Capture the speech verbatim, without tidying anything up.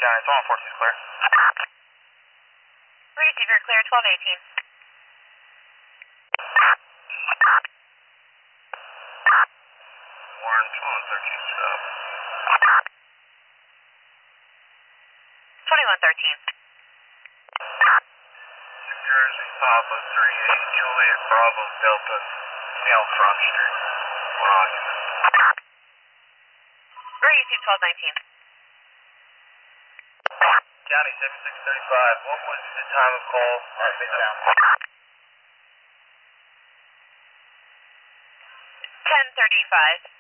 Johnny, it's one fourteen is clear. Receiver clear, twelve eighteen. Warren, twenty-one thirteen, stop. twenty-one thirteen. New Jersey, Papa three eight, Juliet, Bravo, Delta, Neil Front Street. One occupant. Receive twelve nineteen. Johnny, seven six thirty-five, what was the time of call on Midtown? ten thirty-five.